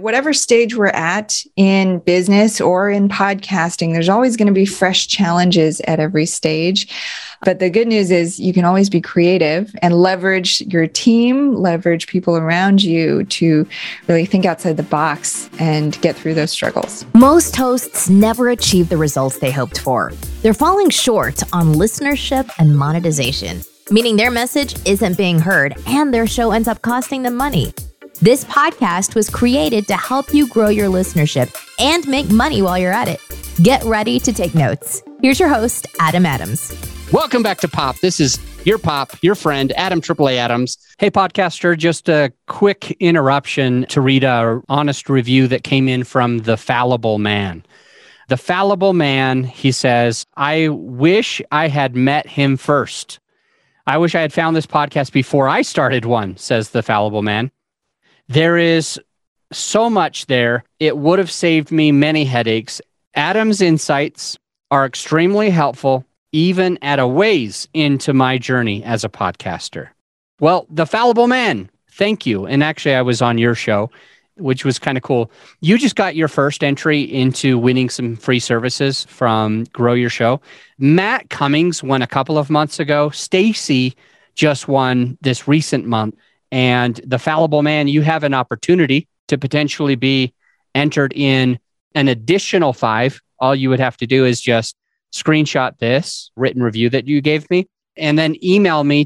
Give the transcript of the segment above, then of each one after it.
Whatever stage we're at in business or in podcasting, there's always going to be fresh challenges at every stage. But the good news is you can always be creative and leverage your team, leverage people around you to really think outside the box and get through those struggles. Most hosts never achieve the results they hoped for. They're falling short on listenership and monetization, meaning their message isn't being heard and their show ends up costing them money. This podcast was created to help you grow your listenership and make money while you're at it. Get ready to take notes. Here's your host, Adam Adams. Welcome back to Pop. This is your Pop, your friend, Adam AAA Adams. Hey, podcaster, just a quick interruption to read an honest review that came in from The Fallible Man. The Fallible Man, he says, I wish I had met him first. I wish I had found this podcast before I started one, says The Fallible Man. There is so much there. It would have saved me many headaches. Adam's insights are extremely helpful, even at a ways into my journey as a podcaster. Well, The Fallible Man, thank you. And actually, I was on your show, which was kind of cool. You just got your first entry into winning some free services from Grow Your Show. Matt Cummings won a couple of months ago. Stacy just won this recent month. And The Fallible Man, you have an opportunity to potentially be entered in an additional 5. All you would have to do is just screenshot this written review that you gave me and then email me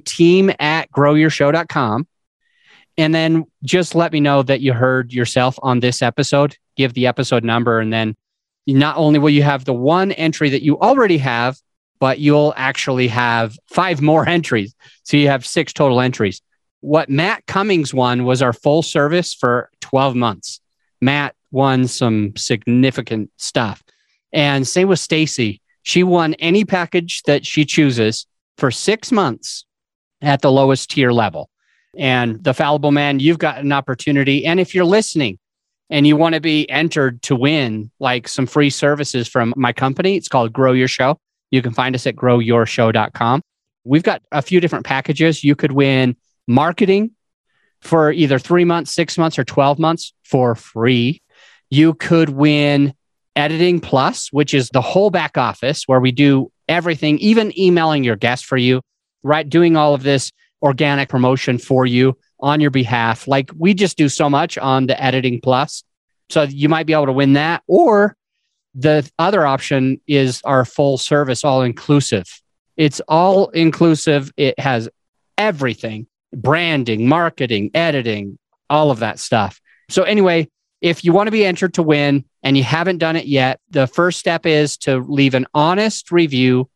team@growyourshow.com. And then just let me know that you heard yourself on this episode, give the episode number. And then not only will you have the one entry that you already have, but you'll actually have 5 more entries. So you have 6 total entries. What Matt Cummings won was our full service for 12 months. Matt won some significant stuff. And same with Stacy. She won any package that she chooses for 6 months at the lowest tier level. And The Fallible Man, you've got an opportunity. And if you're listening and you want to be entered to win like some free services from my company, it's called Grow Your Show. You can find us at growyourshow.com. We've got a few different packages. You could win marketing for either 3 months, 6 months, or 12 months for free. You could win Editing Plus, which is the whole back office where we do everything, even emailing your guest for you, right? Doing all of this organic promotion for you on your behalf. Like we just do so much on the Editing Plus. So you might be able to win that. Or the other option is our full service, all inclusive. It's all inclusive. It has everything. Branding, marketing, editing, all of that stuff. So anyway, if you want to be entered to win and you haven't done it yet, the first step is to leave an honest review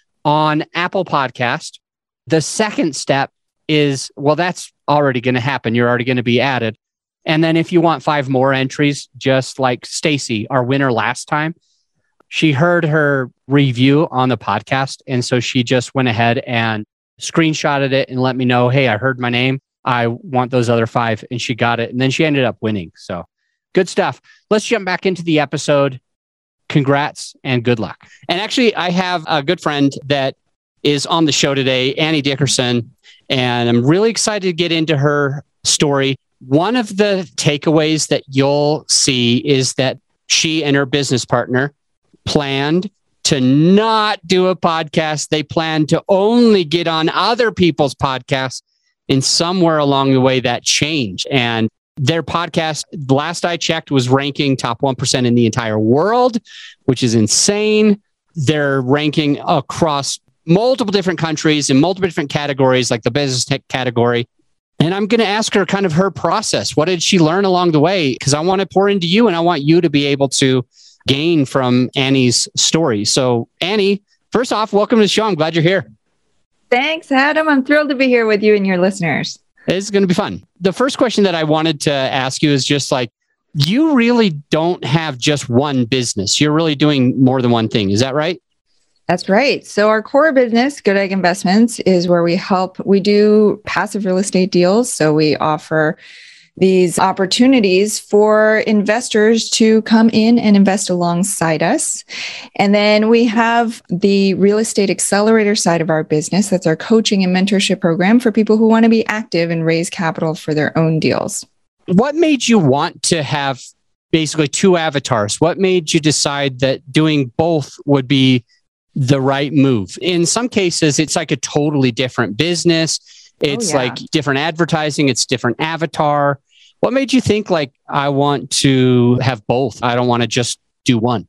on Apple Podcast. The second step is, well, that's already going to happen. You're already going to be added. And then if you want 5 more entries, just like Stacy, our winner last time, she heard her review on the podcast. And so she just went ahead and screenshotted it and let me know, hey, I heard my name. I want those other 5. And she got it. And then she ended up winning. So good stuff. Let's jump back into the episode. Congrats and good luck. And actually, I have a good friend that is on the show today, Annie Dickerson, and I'm really excited to get into her story. One of the takeaways that you'll see is that she and her business partner planned to not do a podcast. They planned to only get on other people's podcasts, and somewhere along the way that changed. And their podcast, last I checked, was ranking top 1% in the entire world, which is insane. They're ranking across multiple different countries in multiple different categories, like the business tech category. And I'm going to ask her kind of her process. What did she learn along the way? Because I want to pour into you and I want you to be able to gain from Annie's story. So Annie, first off, welcome to the show. I'm glad you're here. Thanks, Adam. I'm thrilled to be here with you and your listeners. It's going to be fun. The first question that I wanted to ask you is just like, you really don't have just one business. You're really doing more than one thing. Is that right? That's right. So our core business, Good Egg Investments, is where we do passive real estate deals. So we offer these opportunities for investors to come in and invest alongside us. And then we have the real estate accelerator side of our business. That's our coaching and mentorship program for people who want to be active and raise capital for their own deals. What made you want to have basically two avatars? What made you decide that doing both would be the right move? In some cases, it's like a totally different business. It's like different advertising. It's different avatar. What made you think like, I want to have both? I don't want to just do one.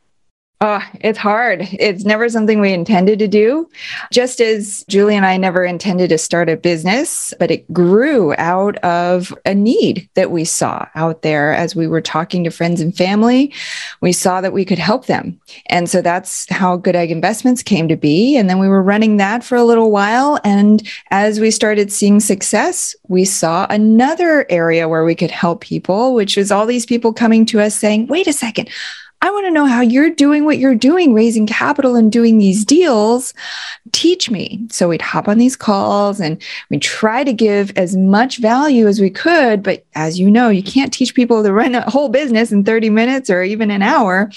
Oh, it's hard. It's never something we intended to do. Just as Julie and I never intended to start a business, but it grew out of a need that we saw out there as we were talking to friends and family. We saw that we could help them. And so that's how Good Egg Investments came to be. And then we were running that for a little while. And as we started seeing success, we saw another area where we could help people, which was all these people coming to us saying, wait a second, I want to know how you're doing what you're doing, raising capital and doing these deals. Teach me. So we'd hop on these calls and we'd try to give as much value as we could. But as you know, you can't teach people to run a whole business in 30 minutes or even an hour.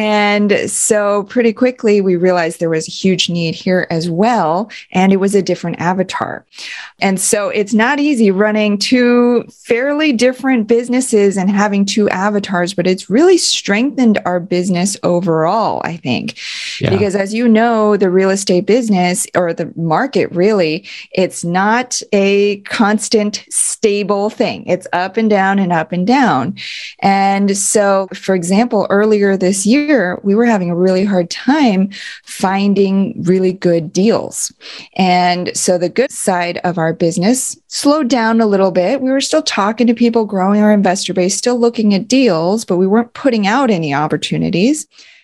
And so pretty quickly, we realized there was a huge need here as well. And it was a different avatar. And so it's not easy running two fairly different businesses and having two avatars, but it's really strengthened our business overall, I think. Yeah. Because as you know, the real estate business or the market really, it's not a constant, stable thing. It's up and down and up and down. And so, for example, earlier this year, we were having a really hard time finding really good deals. And so the good side of our business slowed down a little bit. We were still talking to people, growing our investor base, still looking at deals, but we weren't putting out any opportunities.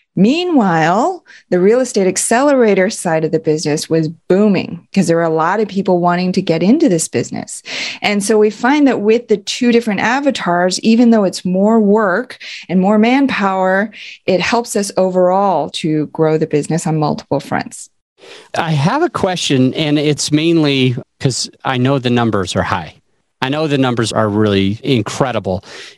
Meanwhile, the real estate accelerator side of the business was booming because there were a lot of people wanting to get into this business. And so we find that with the two different avatars, even though it's more work and more manpower, it helps us overall to grow the business on multiple fronts. I have a question, and it's mainly because I know the numbers are high. I know the numbers are really incredible.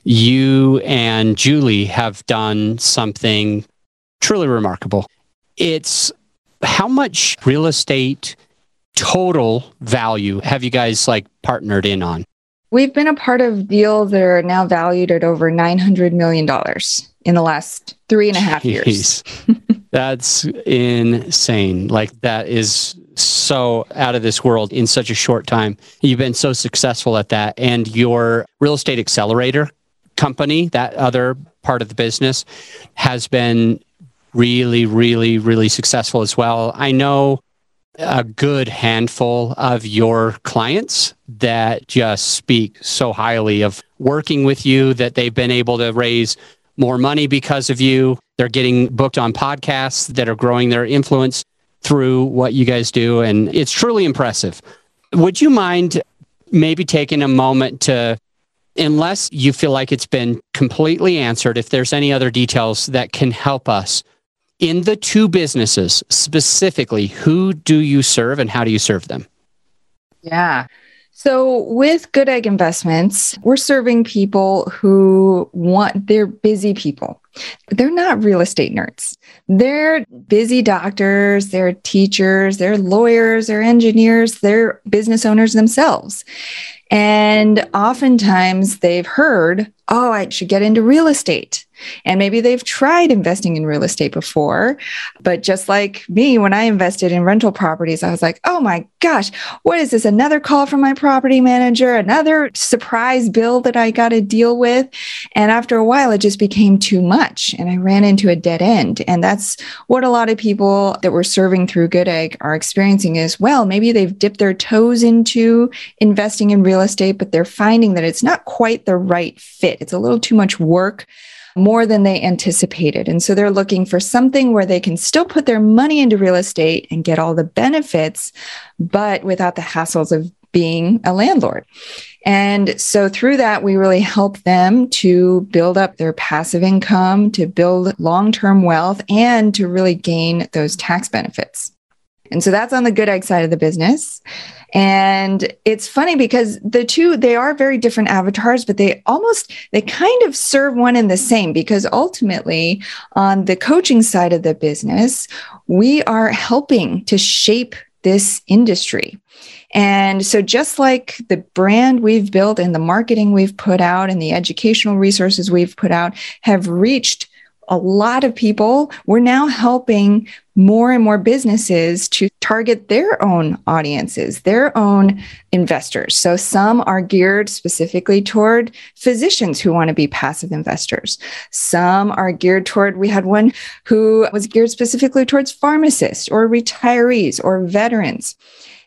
You and Julie have done something truly remarkable. It's how much real estate total value have you guys like partnered in on? We've been a part of deals that are now valued at over $900 million in the last 3.5 years. That's insane. Like that is so out of this world in such a short time. You've been so successful at that. And your real estate accelerator company, that other part of the business, has been really, really, really successful as well. I know a good handful of your clients that just speak so highly of working with you, that they've been able to raise more money because of you. They're getting booked on podcasts that are growing their influence through what you guys do. And it's truly impressive. Would you mind maybe taking a moment to, unless you feel like it's been completely answered, if there's any other details that can help us in the two businesses, specifically, who do you serve and how do you serve them? Yeah. So with Good Egg Investments, we're serving people who they're busy people. They're not real estate nerds. They're busy doctors, they're teachers, they're lawyers, they're engineers, they're business owners themselves. And oftentimes they've heard, oh, I should get into real estate. And maybe they've tried investing in real estate before, but just like me, when I invested in rental properties, I was like, oh my gosh, what is this? Another call from my property manager, another surprise bill that I got to deal with. And after a while, it just became too much. And I ran into a dead end. And that's what a lot of people that we're serving through Good Egg are experiencing as well. Maybe they've dipped their toes into investing in real estate, but they're finding that it's not quite the right fit. It's a little too much work, more than they anticipated. And so they're looking for something where they can still put their money into real estate and get all the benefits, but without the hassles of being a landlord. And so through that, we really help them to build up their passive income, to build long-term wealth, and to really gain those tax benefits. And so that's on the Good Egg side of the business. And it's funny because the two, they are very different avatars, but they kind of serve one and the same, because ultimately on the coaching side of the business, we are helping to shape this industry. And so just like the brand we've built and the marketing we've put out and the educational resources we've put out have reached a lot of people, we're now helping more and more businesses to target their own audiences, their own investors. So some are geared specifically toward physicians who want to be passive investors. Some are geared toward, we had one who was geared specifically towards pharmacists or retirees or veterans.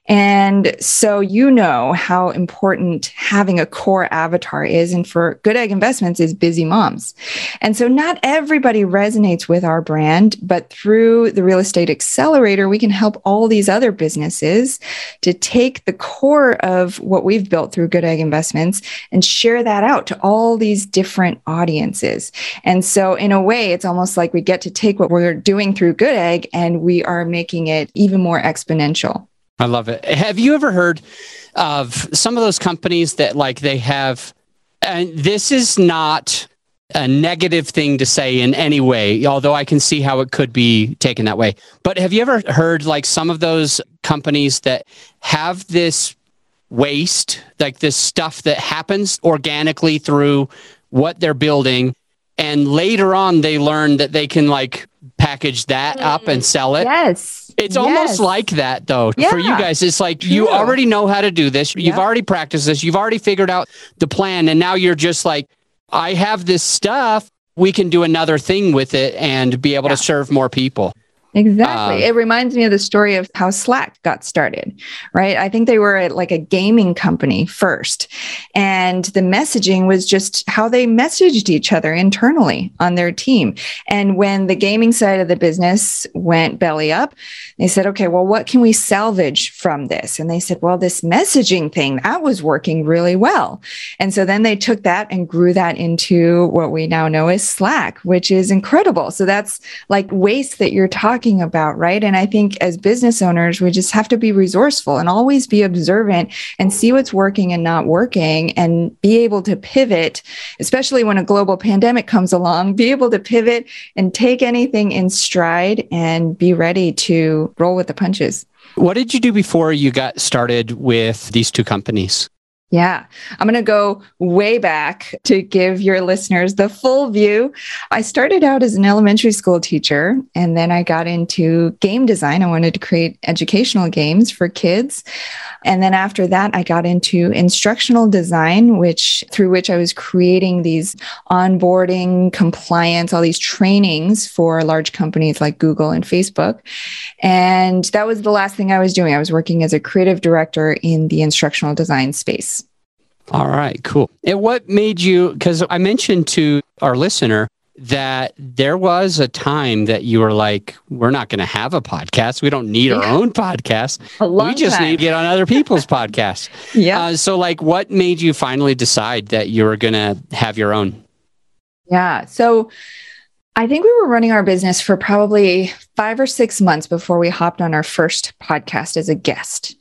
And so you know how important having a core avatar is. And for Good Egg Investments is busy moms. And so not everybody resonates with our brand, but through the Real Estate Accelerator, we can help all these other businesses to take the core of what we've built through Good Egg Investments and share that out to all these different audiences. And so in a way, it's almost like we get to take what we're doing through Good Egg and we are making it even more exponential. I love it. Have you ever heard of some of those companies that like they have, and this is not a negative thing to say in any way, although I can see how it could be taken that way. But have you ever heard like some of those companies that have this waste, like this stuff that happens organically through what they're building, and later on they learn that they can like package that up and sell it? Yes. It's almost like that, though, for you guys. It's like you already know how to do this. You've already practiced this. You've already figured out the plan. And now you're just like, I have this stuff. We can do another thing with it and be able to serve more people. Exactly. It reminds me of the story of how Slack got started, right? I think they were like a gaming company first. And the messaging was just how they messaged each other internally on their team. And when the gaming side of the business went belly up, they said, okay, well, what can we salvage from this? And they said, well, this messaging thing, that was working really well. And so then they took that and grew that into what we now know as Slack, which is incredible. So that's like waste that you're talking about, right? And I think as business owners, we just have to be resourceful and always be observant and see what's working and not working and be able to pivot, especially when a global pandemic comes along, be able to pivot and take anything in stride and be ready to roll with the punches. What did you do before you got started with these two companies? Yeah, I'm going to go way back to give your listeners the full view. I started out as an elementary school teacher, and then I got into game design. I wanted to create educational games for kids. And then after that, I got into instructional design, through which I was creating these onboarding, compliance, all these trainings for large companies like Google and Facebook. And that was the last thing I was doing. I was working as a creative director in the instructional design space. All right, cool. And what made you, because I mentioned to our listener that there was a time that you were like, we're not going to have a podcast. We don't need our own podcast. We just need to get on other people's podcasts. So like, what made you finally decide that you were going to have your own? Yeah. So I think we were running our business for probably 5 or 6 months before we hopped on our first podcast as a guest.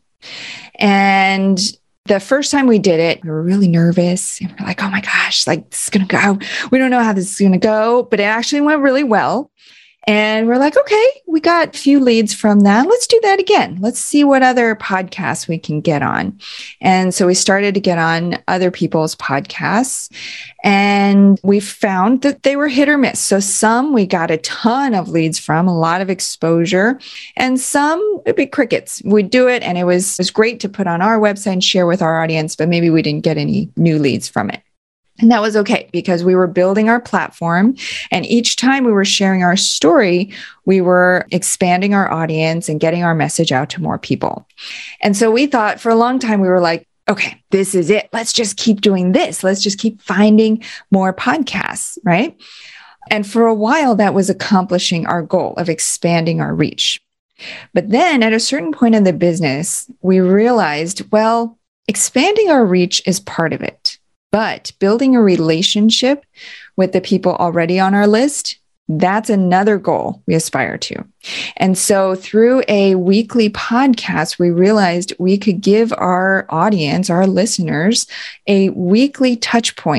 And the first time we did it, we were really nervous. And we're like, oh my gosh, like this is going to go. We don't know how this is going to go, but it actually went really well. And we're like, okay, we got a few leads from that. Let's do that again. Let's see what other podcasts we can get on. And so we started to get on other people's podcasts, and we found that they were hit or miss. So some we got a ton of leads from, a lot of exposure, and some it'd be crickets. We'd do it, and it was great to put on our website and share with our audience, but maybe we didn't get any new leads from it. And that was okay because we were building our platform, and each time we were sharing our story, we were expanding our audience and getting our message out to more people. And so we thought for a long time, we were like, okay, this is it. Let's just keep doing this. Let's just keep finding more podcasts, right? And for a while, that was accomplishing our goal of expanding our reach. But then at a certain point in the business, we realized, well, expanding our reach is part of it. But building a relationship with the people already on our list, that's another goal we aspire to. And so through a weekly podcast, we realized we could give our audience, our listeners, a weekly touch point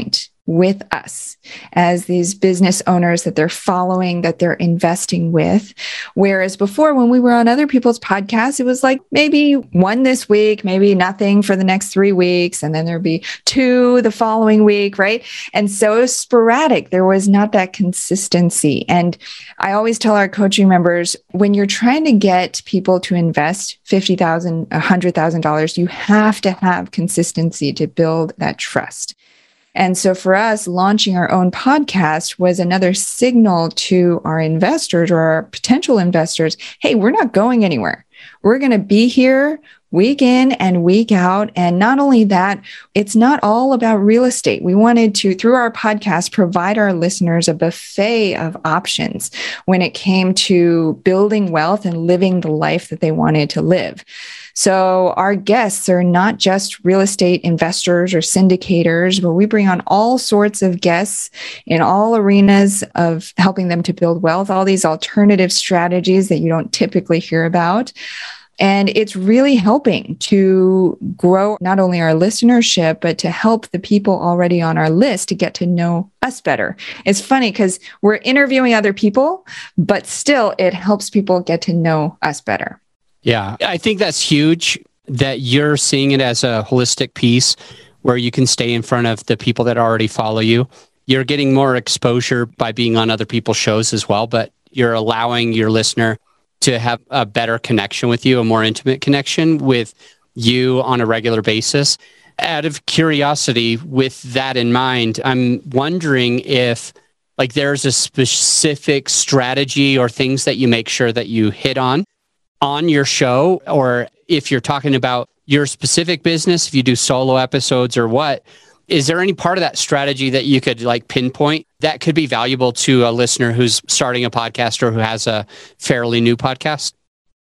with us as these business owners that they're following, that they're investing with. Whereas before, when we were on other people's podcasts, it was like maybe one this week, maybe nothing for the next 3 weeks, and then there'd be 2 the following week, right? And so it was sporadic. There was not that consistency. And I always tell our coaching members, when you're trying to get people to invest $50,000, $100,000, you have to have consistency to build that trust. And so for us, launching our own podcast was another signal to our investors or our potential investors, hey, we're not going anywhere. We're going to be here week in and week out. And not only that, it's not all about real estate. We wanted to, through our podcast, provide our listeners a buffet of options when it came to building wealth and living the life that they wanted to live. So our guests are not just real estate investors or syndicators, but we bring on all sorts of guests in all arenas of helping them to build wealth, all these alternative strategies that you don't typically hear about. And it's really helping to grow not only our listenership, but to help the people already on our list to get to know us better. It's funny because we're interviewing other people, but still it helps people get to know us better. Yeah, I think that's huge that you're seeing it as a holistic piece where you can stay in front of the people that already follow you. You're getting more exposure by being on other people's shows as well, but you're allowing your listener to have a better connection with you, a more intimate connection with you on a regular basis. Out of curiosity, with that in mind, I'm wondering if there's a specific strategy or things that you make sure that you hit on your show, or if you're talking about your specific business, if you do solo episodes or what, is there any part of that strategy that you could pinpoint that could be valuable to a listener who's starting a podcast or who has a fairly new podcast?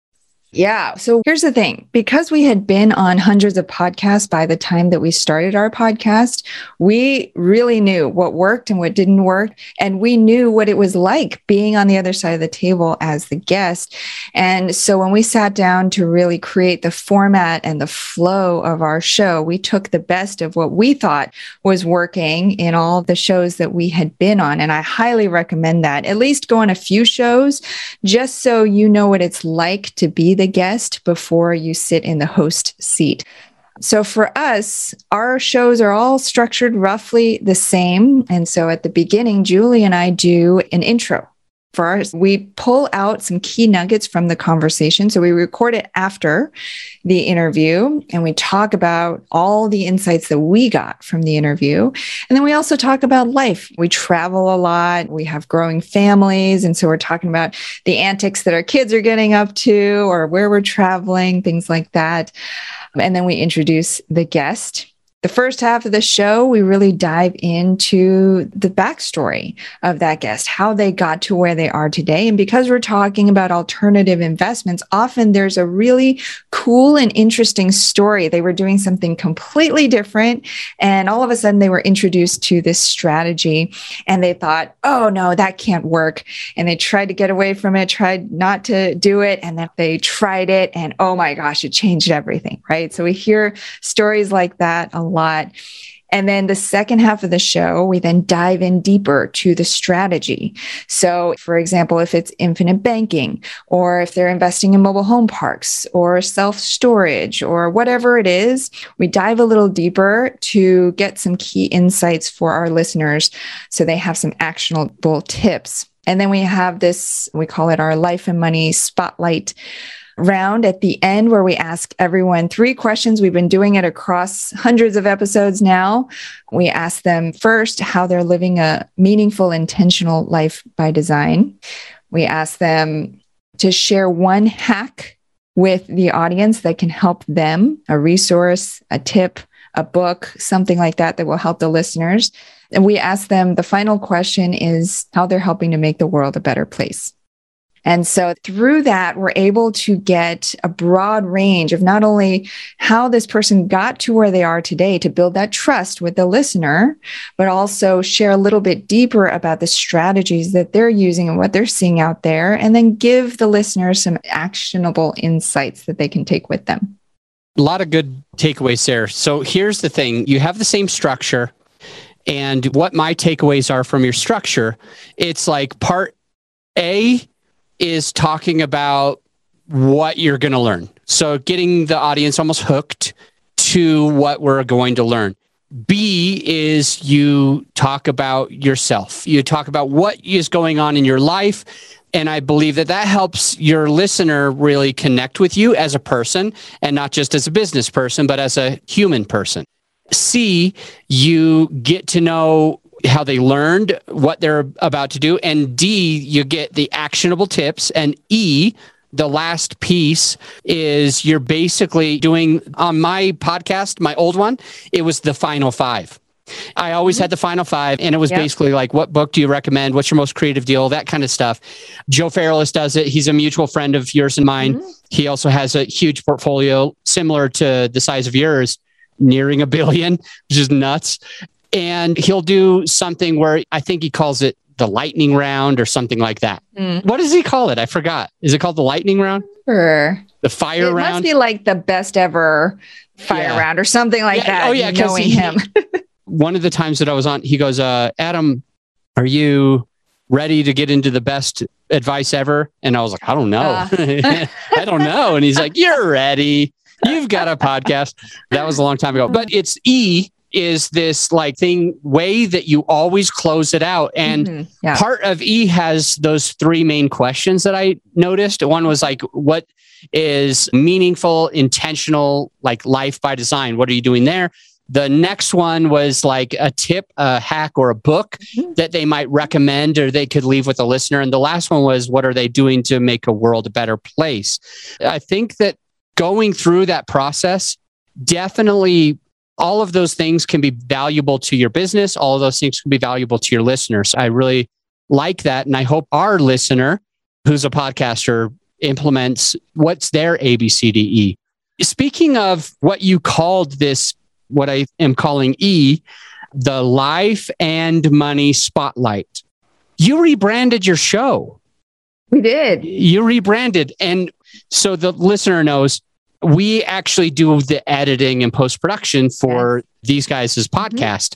Yeah. So here's the thing. Because we had been on hundreds of podcasts by the time that we started our podcast, we really knew what worked and what didn't work. And we knew what it was like being on the other side of the table as the guest. And so when we sat down to really create the format and the flow of our show, we took the best of what we thought was working in all the shows that we had been on. And I highly recommend that. At least go on a few shows just so you know what it's like to be the guest before you sit in the host seat. So for us, our shows are all structured roughly the same. And so at the beginning, Julie and I do an intro. For ours, we pull out some key nuggets from the conversation. So we record it after the interview and we talk about all the insights that we got from the interview. And then we also talk about life. We travel a lot. We have growing families. And so we're talking about the antics that our kids are getting up to or where we're traveling, things like that. And then we introduce the guest. The first half of the show, we really dive into the backstory of that guest, how they got to where they are today. And because we're talking about alternative investments, often there's a really cool and interesting story. They were doing something completely different. And all of a sudden they were introduced to this strategy and they thought, oh no, that can't work. And they tried to get away from it, tried not to do it. And then they tried it and oh my gosh, it changed everything, right? So we hear stories like that a lot. And then the second half of the show, we then dive in deeper to the strategy. So for example, if it's infinite banking, or if they're investing in mobile home parks or self-storage or whatever it is, we dive a little deeper to get some key insights for our listeners so they have some actionable tips. And then we have this, we call it our Life and Money Spotlight round at the end where we ask everyone 3 questions. We've been doing it across hundreds of episodes now. We ask them first how they're living a meaningful, intentional life by design. We ask them to share one hack with the audience that can help them, a resource, a tip, a book, something like that that will help the listeners. And we ask them, the final question is how they're helping to make the world a better place. And so through that, we're able to get a broad range of not only how this person got to where they are today to build that trust with the listener, but also share a little bit deeper about the strategies that they're using and what they're seeing out there, and then give the listener some actionable insights that they can take with them. A lot of good takeaways there. So here's the thing. You have the same structure And what my takeaways are from your structure, it's like part A is talking about what you're going to learn. So getting the audience almost hooked to what we're going to learn. B is you talk about yourself. You talk about what is going on in your life. And I believe that helps your listener really connect with you as a person, and not just as a business person, but as a human person. C, you get to know how they learned, what they're about to do. And D, you get the actionable tips. And E, the last piece, is you're basically doing, on my podcast, my old one, it was the final 5. I always had the final 5, and it was basically like, what book do you recommend? What's your most creative deal? That kind of stuff. Joe Fairless does it. He's a mutual friend of yours and mine. He also has a huge portfolio similar to the size of yours, nearing $1 billion, which is nuts. And he'll do something where I think he calls it the lightning round or something like that. What does he call it? I forgot. Is it called the lightning round? Sure. The fire round? It must be like the best ever fire round or something like that. Oh, yeah. Knowing him. One of the times that I was on, he goes, Adam, are you ready to get into the best advice ever? And I was like, I don't know. I don't know. And he's like, you're ready. You've got a podcast. That was a long time ago. But it's E is this like way that you always close it out. And part of E has those 3 main questions that I noticed. One was like, what is meaningful, intentional, like life by design? What are you doing there? The next one was like a tip, a hack, or a book that they might recommend or they could leave with a listener. And the last one was, what are they doing to make a world a better place? I think that going through that process, definitely all of those things can be valuable to your business. All of those things can be valuable to your listeners. I really like that. And I hope our listener, who's a podcaster, implements what's their ABCDE. Speaking of what you called this, what I am calling E, the Life and Money Spotlight. You rebranded your show. We did. You rebranded. And so the listener knows we actually do the editing and post-production for these guys' podcast.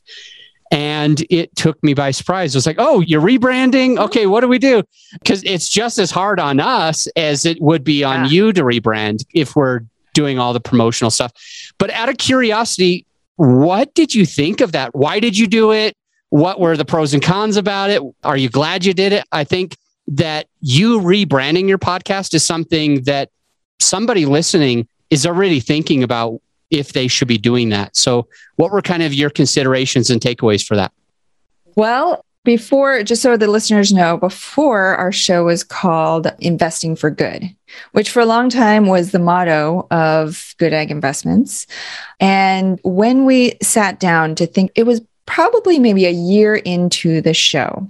And it took me by surprise. It was like, oh, you're rebranding? Okay, what do we do? Because it's just as hard on us as it would be on you to rebrand if we're doing all the promotional stuff. But out of curiosity, what did you think of that? Why did you do it? What were the pros and cons about it? Are you glad you did it? I think that you rebranding your podcast is something that somebody listening is already thinking about if they should be doing that. So what were kind of your considerations and takeaways for that? Well, before, just so the listeners know, before our show was called Investing for Good, which for a long time was the motto of Good Egg Investments. And when we sat down to think, it was probably maybe a year into the show.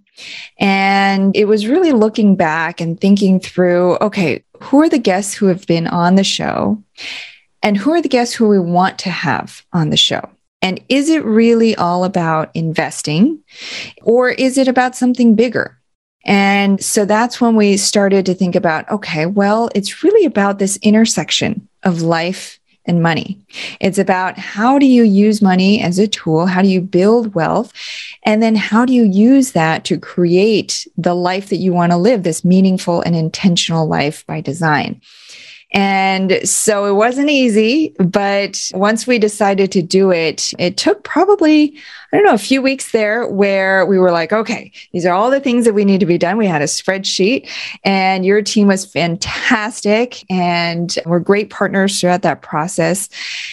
And it was really looking back and thinking through, okay, who are the guests who have been on the show? And who are the guests who we want to have on the show? And is it really all about investing, or is it about something bigger? And so that's when we started to think about, okay, well, it's really about this intersection of life and money. It's about how do you use money as a tool? How do you build wealth? And then how do you use that to create the life that you want to live, this meaningful and intentional life by design? And so it wasn't easy, but once we decided to do it, it took probably, a few weeks there where we were like, okay, these are all the things that we need to be done. We had a spreadsheet and your team was fantastic and we're great partners throughout that process.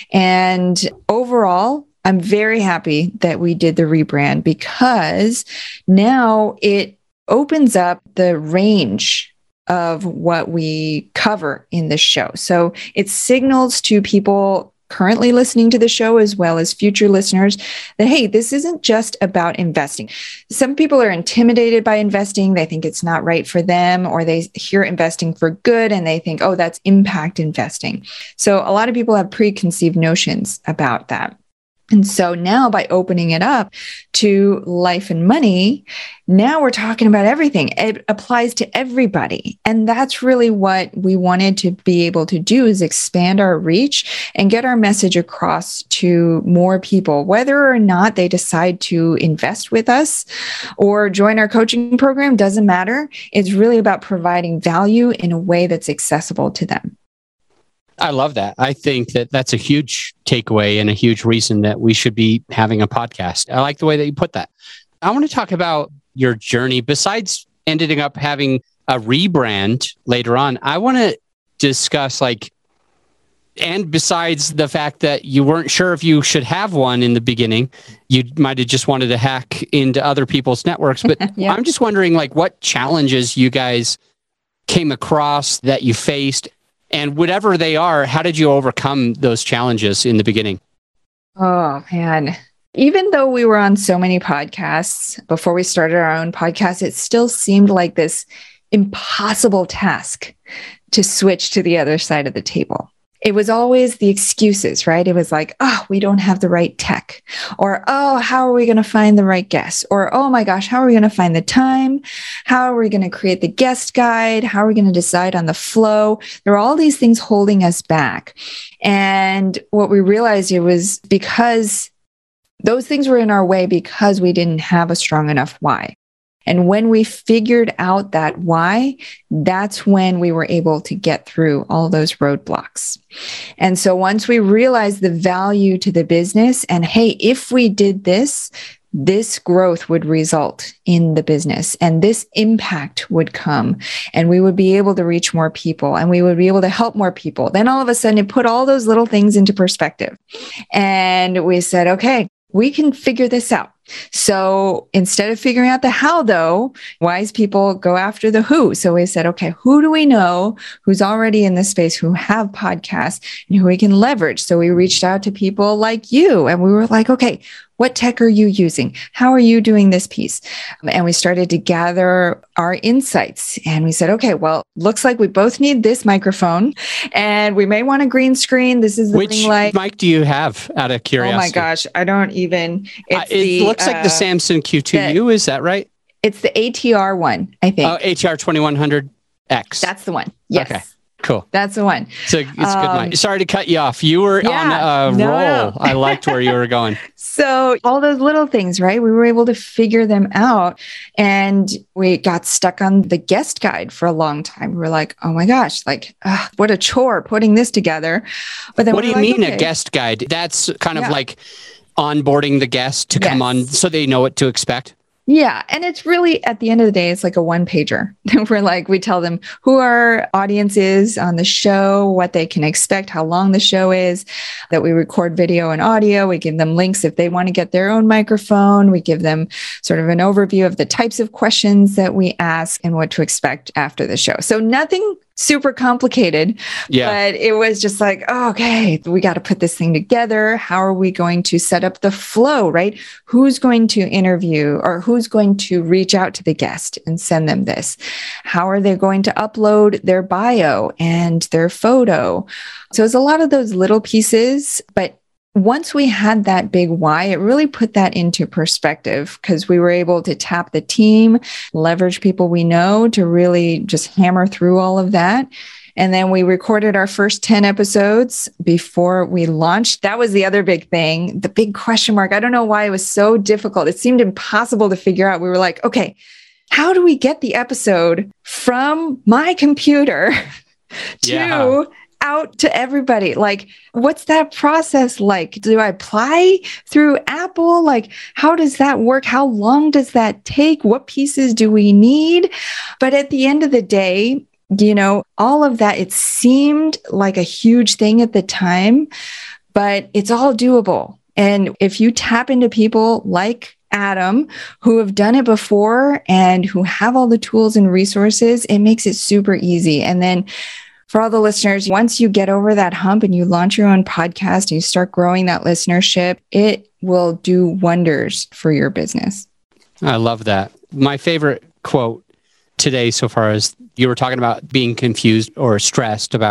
And overall, I'm very happy that we did the rebrand because now it opens up the range of what we cover in the show. So it signals to people currently listening to the show as well as future listeners that, hey, this isn't just about investing. Some people are intimidated by investing. They think it's not right for them, or they hear investing for good and they think, oh, that's impact investing. So a lot of people have preconceived notions about that. And so now by opening it up to life and money, now we're talking about everything. It applies to everybody. And that's really what we wanted to be able to do, is expand our reach and get our message across to more people, whether or not they decide to invest with us or join our coaching program, doesn't matter. It's really about providing value in a way that's accessible to them. I love that. I think that that's a huge takeaway and a huge reason that we should be having a podcast. I like the way that you put that. I want to talk about your journey. Besides ending up having a rebrand later on, I want to discuss and besides the fact that you weren't sure if you should have one in the beginning, you might have just wanted to hack into other people's networks. But yeah. I'm just wondering what challenges you guys came across that you faced. And whatever they are, how did you overcome those challenges in the beginning? Oh, man. Even though we were on so many podcasts before we started our own podcast, it still seemed like this impossible task to switch to the other side of the table. It was always the excuses, right? It was like, oh, we don't have the right tech, or, oh, how are we going to find the right guests? Or, oh my gosh, how are we going to find the time? How are we going to create the guest guide? How are we going to decide on the flow? There were all these things holding us back. And what we realized, it was because those things were in our way because we didn't have a strong enough why. And when we figured out that why, that's when we were able to get through all those roadblocks. And so once we realized the value to the business and, hey, if we did this, this growth would result in the business and this impact would come and we would be able to reach more people and we would be able to help more people. Then all of a sudden it put all those little things into perspective. And we said, okay, we can figure this out. So instead of figuring out the how, though, wise people go after the who. So we said, okay, who do we know who's already in this space, who have podcasts and who we can leverage? So we reached out to people like you and we were like, okay, what tech are you using? How are you doing this piece? And we started to gather our insights and we said, okay, well, looks like we both need this microphone and we may want a green screen. This is the Which mic do you have, out of curiosity? Oh my gosh, I don't even. It looks like the Samson Q2U, is that right? It's the ATR one, I think. Oh, ATR 2100X. That's the one. Yes. Okay. Cool. That's the one. So it's good mic. Sorry to cut you off. You were on a roll. No. I liked where you were going. So all those little things, right? We were able to figure them out and we got stuck on the guest guide for a long time. We were like, oh my gosh, what a chore putting this together. But then what do you mean a guest guide? That's kind of like onboarding the guest to come on so they know what to expect. Yeah. And it's really, at the end of the day, it's like a one pager. We tell them who our audience is on the show, what they can expect, how long the show is, that we record video and audio. We give them links if they want to get their own microphone. We give them sort of an overview of the types of questions that we ask and what to expect after the show. So nothing super complicated, but it was just like, oh, okay, we got to put this thing together. How are we going to set up the flow, right? Who's going to interview or who's going to reach out to the guest and send them this? How are they going to upload their bio and their photo? So it's a lot of those little pieces, but once we had that big why, it really put that into perspective because we were able to tap the team, leverage people we know to really just hammer through all of that. And then we recorded our first 10 episodes before we launched. That was the other big thing, the big question mark. I don't know why it was so difficult. It seemed impossible to figure out. We were like, okay, how do we get the episode from my computer to out to everybody? What's that process like? Do I apply through Apple? How does that work? How long does that take? What pieces do we need? But at the end of the day, all of that, it seemed like a huge thing at the time, but it's all doable. And if you tap into people like Adam, who have done it before and who have all the tools and resources, it makes it super easy. And then for all the listeners, once you get over that hump and you launch your own podcast and you start growing that listenership, it will do wonders for your business. I love that. My favorite quote today so far is you were talking about being confused or stressed about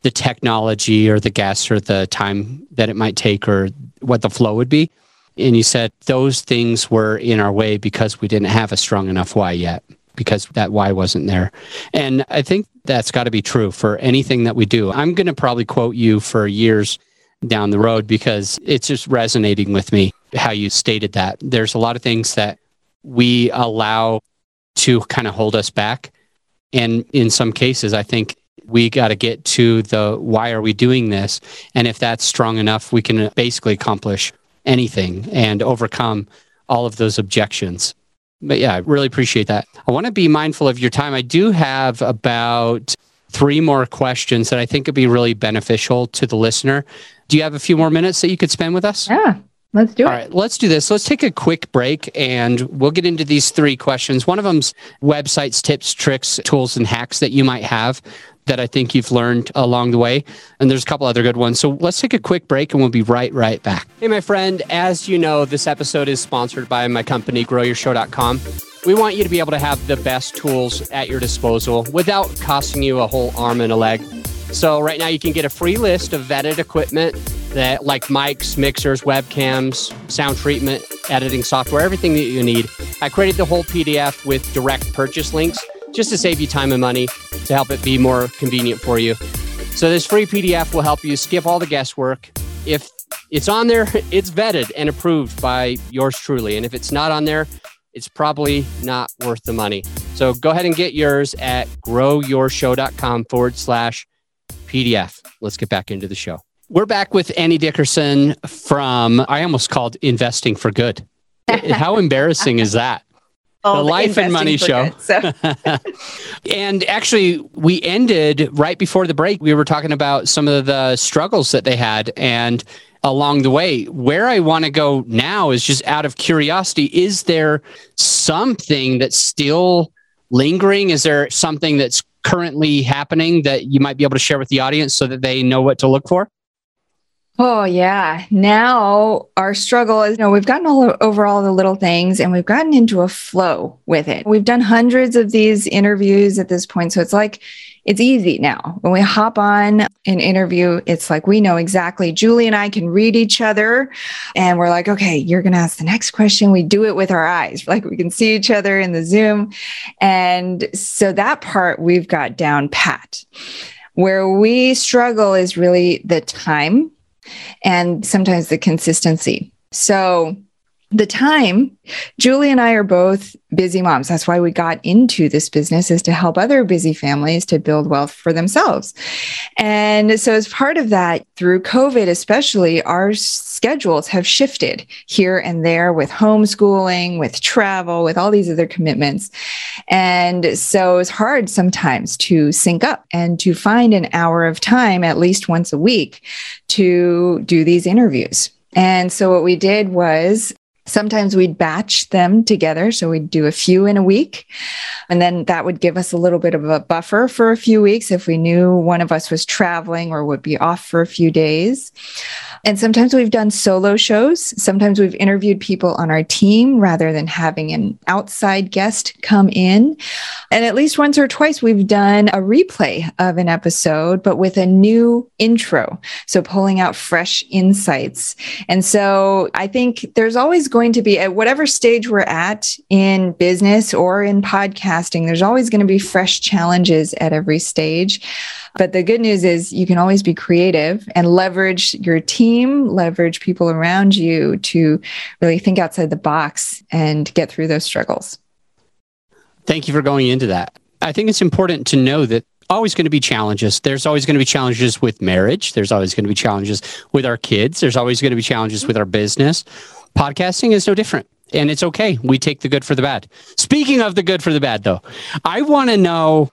the technology or the guests or the time that it might take or what the flow would be. And you said those things were in our way because we didn't have a strong enough why yet, because that why wasn't there. And I think that's got to be true for anything that we do. I'm going to probably quote you for years down the road because it's just resonating with me how you stated that. There's a lot of things that we allow to kind of hold us back. And in some cases, I think we got to get to the why are we doing this? And if that's strong enough, we can basically accomplish anything and overcome all of those objections. But yeah, I really appreciate that. I want to be mindful of your time. I do have about 3 more questions that I think would be really beneficial to the listener. Do you have a few more minutes that you could spend with us? Yeah, let's do it. All right, let's do this. Let's take a quick break and we'll get into these 3 questions. One of them's websites, tips, tricks, tools, and hacks that you might have that I think you've learned along the way. And there's a couple other good ones. So let's take a quick break and we'll be right back. Hey, my friend, as you know, this episode is sponsored by my company, GrowYourShow.com. We want you to be able to have the best tools at your disposal without costing you a whole arm and a leg. So right now you can get a free list of vetted equipment that like mics, mixers, webcams, sound treatment, editing software, everything that you need. I created the whole PDF with direct purchase links just to save you time and money, to help it be more convenient for you. So this free PDF will help you skip all the guesswork. If it's on there, it's vetted and approved by yours truly. And if it's not on there, it's probably not worth the money. So go ahead and get yours at growyourshow.com/PDF. Let's get back into the show. We're back with Annie Dickerson from, I almost called Investing for Good. How embarrassing is that? The Life and Money Show. Good, so. And actually, we ended right before the break. We were talking about some of the struggles that they had. And along the way, where I want to go now is just out of curiosity. Is there something that's still lingering? Is there something that's currently happening that you might be able to share with the audience so that they know what to look for? Oh, yeah. Now our struggle is, we've gotten over all the little things and we've gotten into a flow with it. We've done hundreds of these interviews at this point. So it's like, it's easy now. When we hop on an interview, it's like we know exactly. Julie and I can read each other and we're like, okay, you're going to ask the next question. We do it with our eyes. Like we can see each other in the Zoom. And so that part we've got down pat. Where we struggle is really the time and sometimes the consistency. So the time, Julie and I are both busy moms. That's why we got into this business, is to help other busy families to build wealth for themselves. And so as part of that, through COVID especially, our schedules have shifted here and there with homeschooling, with travel, with all these other commitments. And so it's hard sometimes to sync up and to find an hour of time, at least once a week, to do these interviews. And so what we did was, sometimes we'd batch them together. So we'd do a few in a week. And then that would give us a little bit of a buffer for a few weeks if we knew one of us was traveling or would be off for a few days. And sometimes we've done solo shows. Sometimes we've interviewed people on our team rather than having an outside guest come in. And at least once or twice, we've done a replay of an episode, but with a new intro. So pulling out fresh insights. And so I think there's always going to be, at whatever stage we're at in business or in podcasting, there's always going to be fresh challenges at every stage. But the good news is you can always be creative and leverage your team, leverage people around you to really think outside the box and get through those struggles. Thank you for going into that. I think it's important to know that always going to be challenges. There's always going to be challenges with marriage. There's always going to be challenges with our kids. There's always going to be challenges with our business. Podcasting is no different. And it's okay. We take the good for the bad. Speaking of the good for the bad, though, I want to know,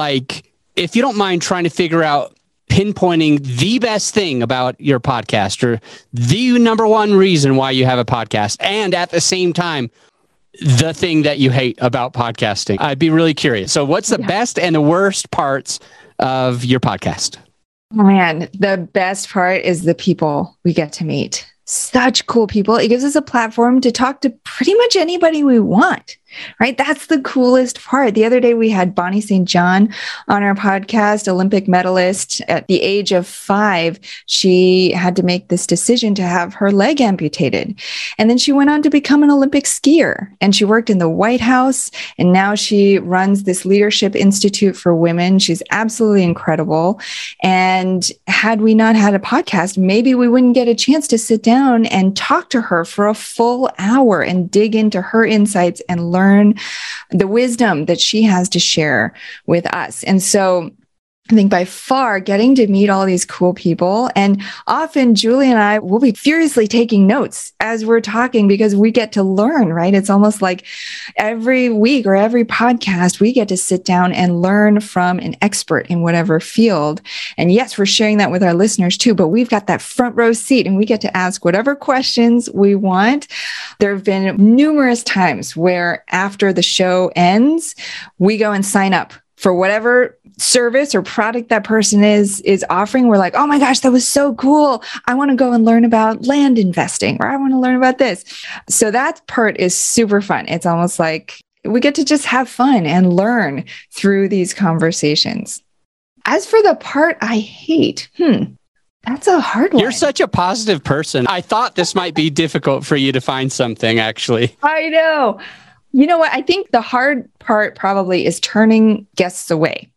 if you don't mind trying to figure out, pinpointing the best thing about your podcast or the number one reason why you have a podcast, and at the same time, the thing that you hate about podcasting. I'd be really curious. So what's the best and the worst parts of your podcast? Oh, man, the best part is the people we get to meet. Such cool people. It gives us a platform to talk to pretty much anybody we want. right? That's the coolest part. The other day we had Bonnie St. John on our podcast, Olympic medalist. At the age of 5, she had to make this decision to have her leg amputated. And then she went on to become an Olympic skier, and she worked in the White House, and now she runs this Leadership Institute for Women. She's absolutely incredible. And had we not had a podcast, maybe we wouldn't get a chance to sit down and talk to her for a full hour and dig into her insights and learn the wisdom that she has to share with us. And so I think by far getting to meet all these cool people, and often Julie and I will be furiously taking notes as we're talking because we get to learn, right? It's almost like every week or every podcast, we get to sit down and learn from an expert in whatever field. And yes, we're sharing that with our listeners too, but we've got that front row seat and we get to ask whatever questions we want. There have been numerous times where after the show ends, we go and sign up for whatever service or product that person is offering. We're like, oh my gosh, that was so cool. I want to go and learn about land investing, or I want to learn about this. So that part is super fun. It's almost like we get to just have fun and learn through these conversations. As for the part I hate, that's a hard one. You're such a positive person. I thought this might be difficult for you to find something, actually. I know. You know what? I think the hard part probably is turning guests away.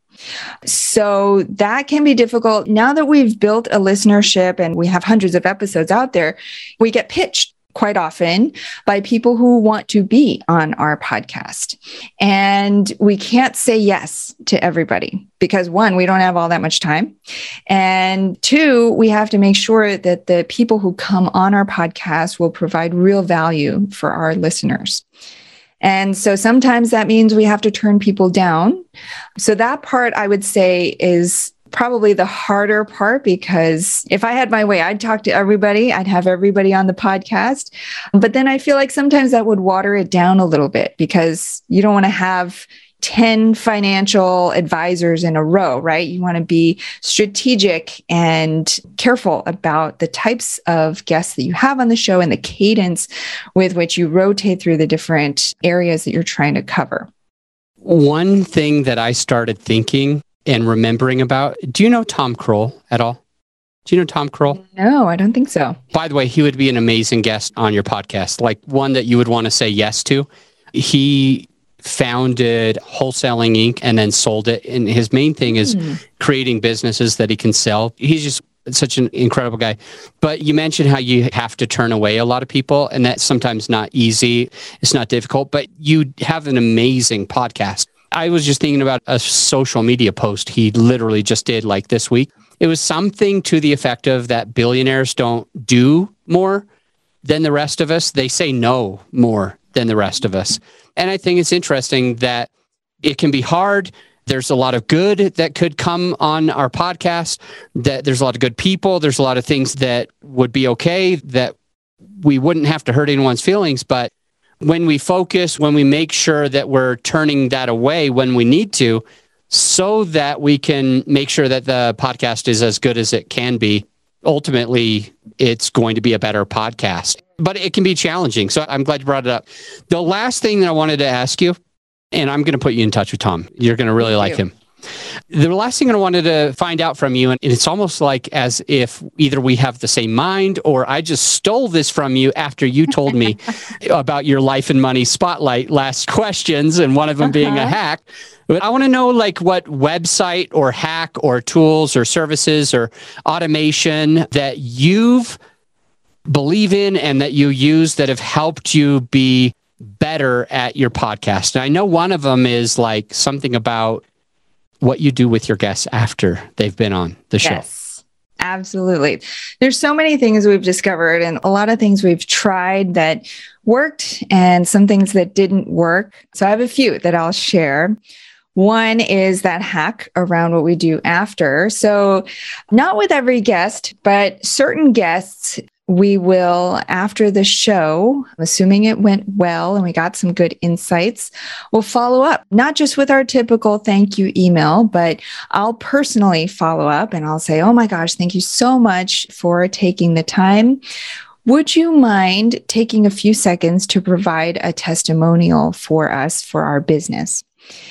So that can be difficult. Now that we've built a listenership and we have hundreds of episodes out there, we get pitched quite often by people who want to be on our podcast. And we can't say yes to everybody because 1, we don't have all that much time. And 2, we have to make sure that the people who come on our podcast will provide real value for our listeners. And so sometimes that means we have to turn people down. So that part I would say is probably the harder part, because if I had my way, I'd talk to everybody. I'd have everybody on the podcast. But then I feel like sometimes that would water it down a little bit because you don't want to have 10 financial advisors in a row, right? You want to be strategic and careful about the types of guests that you have on the show and the cadence with which you rotate through the different areas that you're trying to cover. One thing that I started thinking and remembering about, do you know Tom Kroll at all? Do you know Tom Kroll? No, I don't think so. By the way, he would be an amazing guest on your podcast, like one that you would want to say yes to. He founded Wholesaling Inc. and then sold it. And his main thing is creating businesses that he can sell. He's just such an incredible guy. But you mentioned how you have to turn away a lot of people, and that's sometimes not easy. It's not difficult, but you have an amazing podcast. I was just thinking about a social media post he literally just did like this week. It was something to the effect of that billionaires don't do more than the rest of us. They say no more than the rest of us. And I think it's interesting that it can be hard. There's a lot of good that could come on our podcast, that there's a lot of good people. There's a lot of things that would be okay, that we wouldn't have to hurt anyone's feelings. But when we focus, when we make sure that we're turning that away when we need to, so that we can make sure that the podcast is as good as it can be, ultimately, it's going to be a better podcast. But it can be challenging. So I'm glad you brought it up. The last thing that I wanted to ask you, and I'm going to put you in touch with Tom. You're going to really like him. The last thing I wanted to find out from you, and it's almost like as if either we have the same mind or I just stole this from you after you told me about your life and money spotlight last questions, and one of them being a hack. But I want to know like what website or hack or tools or services or automation that you've believe in and that you use that have helped you be better at your podcast. And I know one of them is like something about what you do with your guests after they've been on the show. Yes, absolutely. There's so many things we've discovered and a lot of things we've tried that worked and some things that didn't work. So I have a few that I'll share. One is that hack around what we do after. So not with every guest, but certain guests, we will, after the show, assuming it went well and we got some good insights, we'll follow up, not just with our typical thank you email, but I'll personally follow up and I'll say, oh my gosh, thank you so much for taking the time. would you mind taking a few seconds to provide a testimonial for us for our business?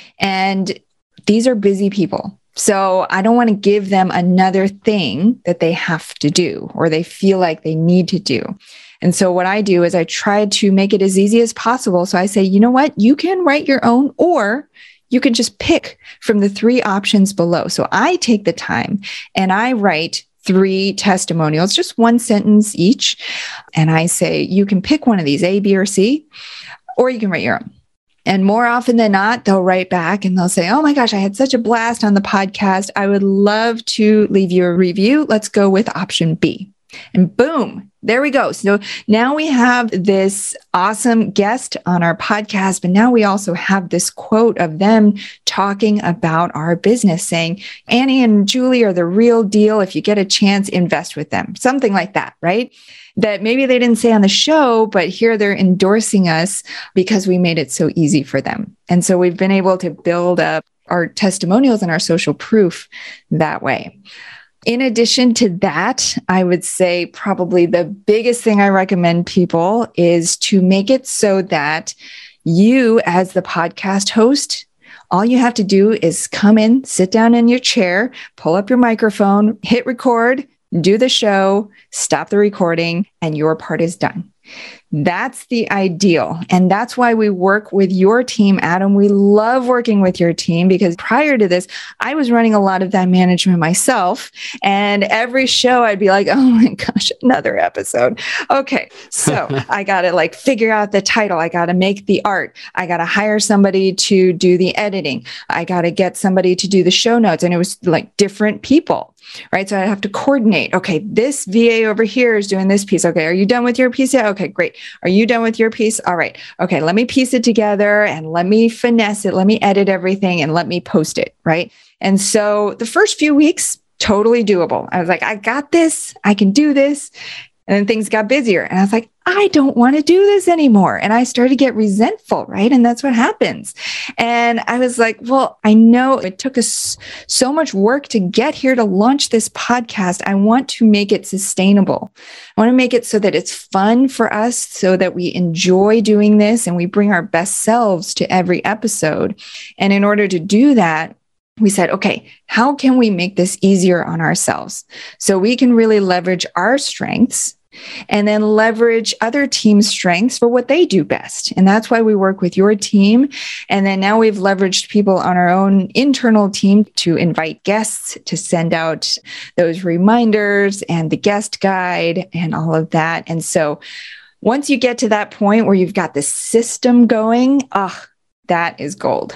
And these are busy people. So I don't want to give them another thing that they have to do or they feel like they need to do. And so what I do is I try to make it as easy as possible. So I say, you know what? You can write your own, or you can just pick from the 3 options below. So I take the time and I write 3 testimonials, just 1 sentence each. And I say, you can pick one of these, A, B, or C, or you can write your own. And more often than not, they'll write back and they'll say, oh my gosh, I had such a blast on the podcast. I would love to leave you a review. Let's go with option B. And boom, there we go. So now we have this awesome guest on our podcast, but now we also have this quote of them talking about our business, saying, Annie and Julie are the real deal. If you get a chance, invest with them. Something like that, right? That maybe they didn't say on the show, but here they're endorsing us because we made it so easy for them. And so we've been able to build up our testimonials and our social proof that way. In addition to that, I would say probably the biggest thing I recommend people is to make it so that you, as the podcast host, all you have to do is come in, sit down in your chair, pull up your microphone, hit record, do the show, stop the recording, and your part is done. That's the ideal. And that's why we work with your team, Adam. We love working with your team because prior to this, I was running a lot of that management myself. And every show I'd be like, oh my gosh, another episode. Okay. So I got to figure out the title. I got to make the art. I got to hire somebody to do the editing. I got to get somebody to do the show notes. And it was different people. Right. So I have to coordinate. Okay. This VA over here is doing this piece. Okay. Are you done with your piece yet? Okay, great. Are you done with your piece? All right. Okay. Let me piece it together and let me finesse it. Let me edit everything and let me post it. Right. And so the first few weeks, totally doable. I was like, I got this. I can do this. And then things got busier. And I was like, I don't want to do this anymore. And I started to get resentful, right? And that's what happens. And I was like, well, I know it took us so much work to get here to launch this podcast. I want to make it sustainable. I want to make it so that it's fun for us, so that we enjoy doing this and we bring our best selves to every episode. And in order to do that, we said, okay, how can we make this easier on ourselves so we can really leverage our strengths and then leverage other teams' strengths for what they do best? And that's why we work with your team. And then now we've leveraged people on our own internal team to invite guests, to send out those reminders and the guest guide and all of that. And so once you get to that point where you've got the system going, that is gold.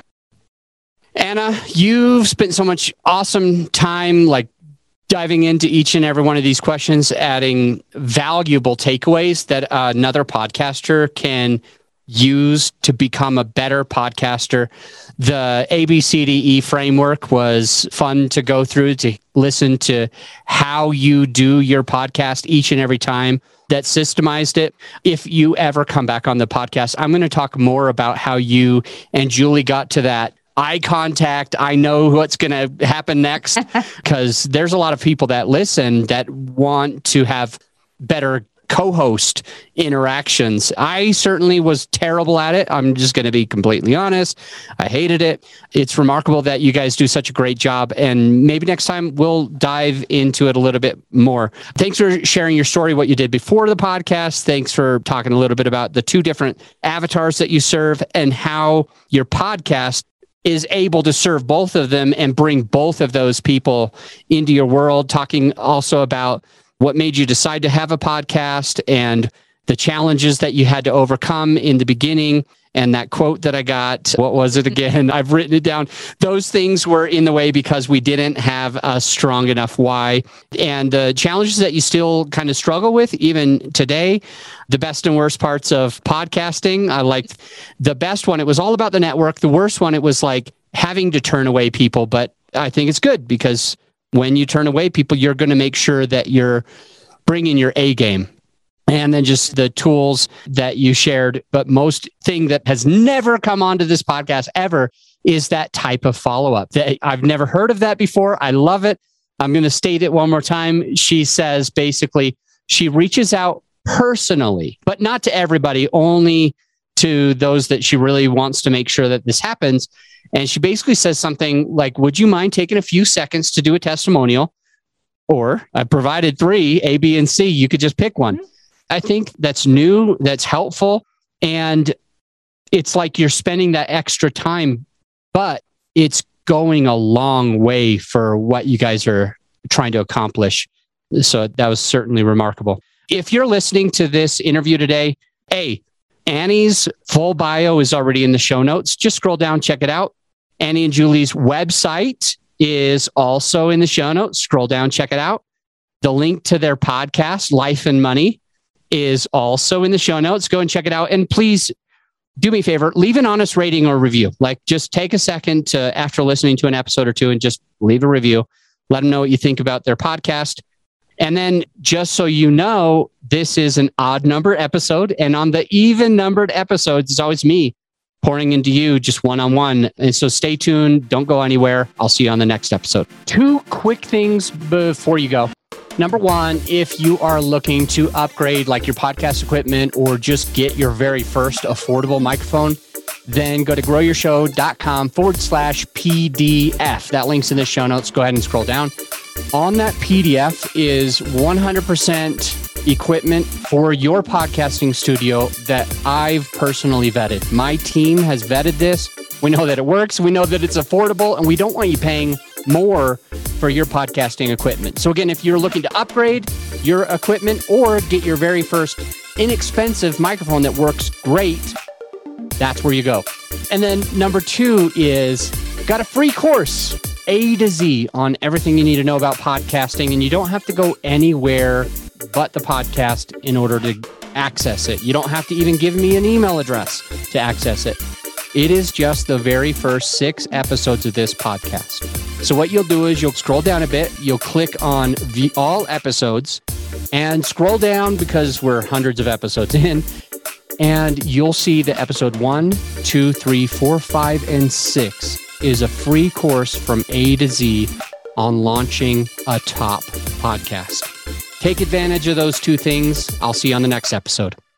Anna, you've spent so much awesome time diving into each and every one of these questions, adding valuable takeaways that another podcaster can use to become a better podcaster. The ABCDE framework was fun to go through, to listen to how you do your podcast each and every time. That systemized it. If you ever come back on the podcast, I'm going to talk more about how you and Julie got to that eye contact. I know what's going to happen next, because there's a lot of people that listen that want to have better co-host interactions. I certainly was terrible at it. I'm just going to be completely honest. I hated it. It's remarkable that you guys do such a great job. And maybe next time we'll dive into it a little bit more. Thanks for sharing your story, what you did before the podcast. Thanks for talking a little bit about the 2 different avatars that you serve and how your podcast is able to serve both of them and bring both of those people into your world. Talking also about what made you decide to have a podcast and the challenges that you had to overcome in the beginning. And that quote that I got, what was it again? I've written it down. Those things were in the way because we didn't have a strong enough why. And the challenges that you still kind of struggle with even today, the best and worst parts of podcasting. I liked the best one. It was all about the network. The worst one, it was having to turn away people. But I think it's good, because when you turn away people, you're going to make sure that you're bringing your A game. And then just the tools that you shared. But most thing that has never come onto this podcast ever is that type of follow-up. I've never heard of that before. I love it. I'm going to state it one more time. She says, basically, she reaches out personally, but not to everybody, only to those that she really wants to make sure that this happens. And she basically says something like, would you mind taking a few seconds to do a testimonial? Or I provided 3, A, B, and C. You could just pick one. I think that's new, that's helpful. And it's like you're spending that extra time, but it's going a long way for what you guys are trying to accomplish. So that was certainly remarkable. If you're listening to this interview today, Annie's full bio is already in the show notes. Just scroll down, check it out. Annie and Julie's website is also in the show notes. Scroll down, check it out. The link to their podcast, Life and Money, is also in the show notes. Go and check it out. And please do me a favor, leave an honest rating or review. Like, just take a second to, after listening to an episode or two, and just leave a review. Let them know what you think about their podcast. And then, just so you know, this is an odd number episode. And on the even numbered episodes, it's always me pouring into you just one-on-one. And so stay tuned. Don't go anywhere. I'll see you on the next episode. 2 quick things before you go. Number 1, if you are looking to upgrade like your podcast equipment or just get your very first affordable microphone, then go to growyourshow.com/PDF. That link's in the show notes. Go ahead and scroll down. On that PDF is 100% equipment for your podcasting studio that I've personally vetted. My team has vetted this. We know that it works. We know that it's affordable, and we don't want you paying more for your podcasting equipment. So again, if you're looking to upgrade your equipment or get your very first inexpensive microphone that works great, that's where you go. And then number 2 is got a free course, A to Z, on everything you need to know about podcasting. And you don't have to go anywhere but the podcast in order to access it. You don't have to even give me an email address to access it. It is just the very first 6 episodes of this podcast. So what you'll do is you'll scroll down a bit. You'll click on all episodes and scroll down, because we're hundreds of episodes in, and you'll see that episode 1, 2, 3, 4, 5, and 6 is a free course from A to Z on launching a top podcast. Take advantage of those 2 things. I'll see you on the next episode.